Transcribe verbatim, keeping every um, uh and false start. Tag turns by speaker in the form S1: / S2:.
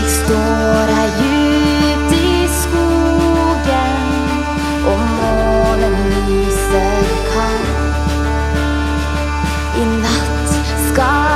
S1: Står her djupt i skogen, og månen lyser kald. I natt skal